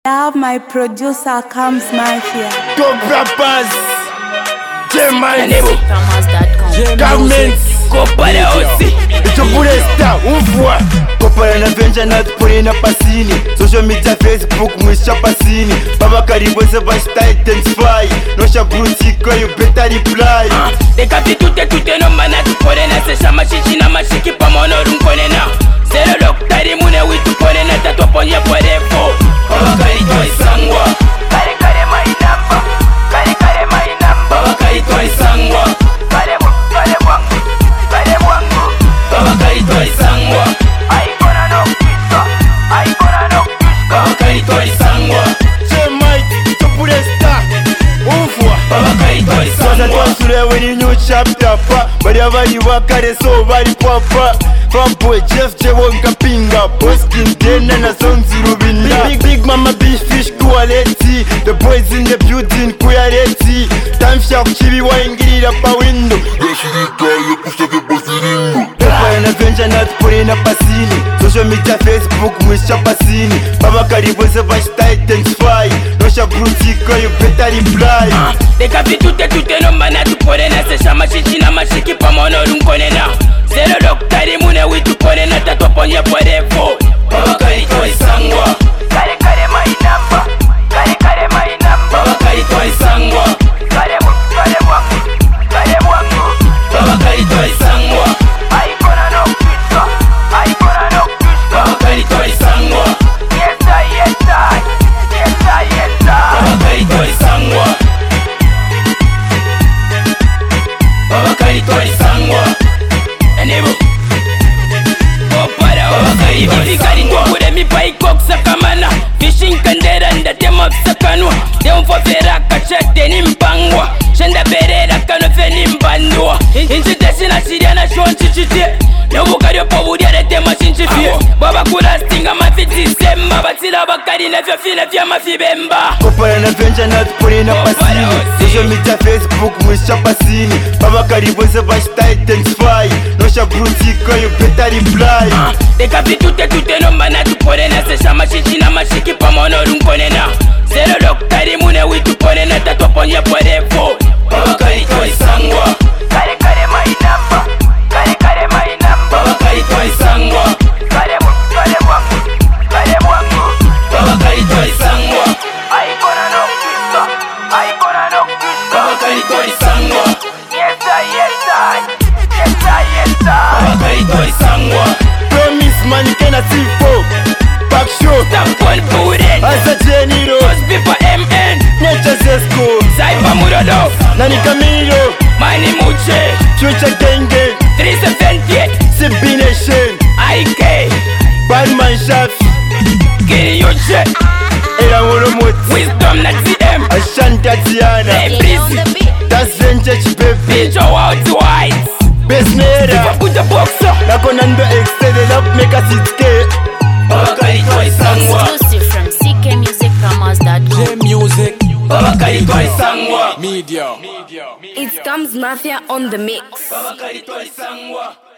Love my producer comes Mafia. Top rappers, J-Mine, Government, Kopala aussi. Itopule star, umvua Kopala na venja na tupone na pasini. Social media Facebook mwisha pasini. Baba karibu se bashita intensify. Nosha bruti kwa you better reply. Deka pitute tute nomba na tupone na sesha mashishi na mashiki pa mono runkone na Zero loktari mune witu pone na tatwa ponye kwa refo Baba kari toi sangwa Kare kare mainamba Kare kare mainamba Baba kari toi sangwa Kare wangu Kare wangu Baba kari toi sangwa Aikona no kisa Aikona no kisa Baba kari toi sangwa J-Mine, itopule star, umvua Baba kari toi Sasa sangwa tuansulewe ni new chapter pa Baria bari wakare so bari papa Famboy Jeff Jewo nkapinga Boskin Dena na sonzi rubinda Big mama big fish kualeti The boys in the building kuyaleti Time shark chibi waingirira pa window Pepa na venja na tupone na pasini Social media Facebook mwisha pasini Baba karibu se bashita intensify Nosha bruti kwa you better reply Deka pitute tute nomba na tupone na sesha mashishi na mashiki pa mono runkone na Zero loktari mune witu pone na tatwa ponye kwa refo Baba kari toi sangwa Kare kare mainamba Kare kare mainamba Baba kari toi sangwa Kare wangu Kare wangu Baba kari toi sangwa Aikona no kisa Aikona no kisa Baba kari toi sangwa Yes I, yes I Yes I, yes I Baba kari toi sangwa Baba kari toi sangwa Enebo Opara wakari Ifikari ngwakure mipa ikoksa kamana Fishing kandera nda tema sakanwa Deumfo fera kachate ni mpangwa Shenda berera kanofe ni mbandwa Inchite sina siria na shonchi chite Nebukari opobudia rete mashinchifie Baba kura stinga mafiti semba Batila bakari na vya fina vya mafibemba Kopala na venja na tupone na pasini Social media Facebook mwisha pasini Baba karibu se bashita intensify Nosha bruti kwa you better reply Deka pitute tute nomba na tupone na sesha mashishi na mashiki pa mono runkone na Zero loktari mune witu pone na tatwa ponye kwa refo Baba kari toi sangwa Kare kare mainamba Kare kare mainamba Baba kari toi sangwa Kare wangu Kare wangu Baba kari toi sangwa Aikona no kisa Aikona no kisa Baba kari toi sangwa Yes I, yes I Yes I, yes I Baba kari toi sangwa Promise man kena sifo Back show Tampon Buren Asa Jeniro Hospipa MN Nature Zesko Saipa Murodo Nani Camilo Mani Muche Chucha Genge 378 CB Nation IK Badman Shafi Kiri Yoche Era Wolomoti Wisdom na TM Ashanti Atiana Hey Prissy Das Venture Chipepe Pincho out white Besnera Put the boxer Nako nando extended up make us it scale Baba kari toi sangwa Exclusive from CKMusicPromos.com. Baba kari toi sangwa It comes Mafia on the mix. Baba kari toi sangwa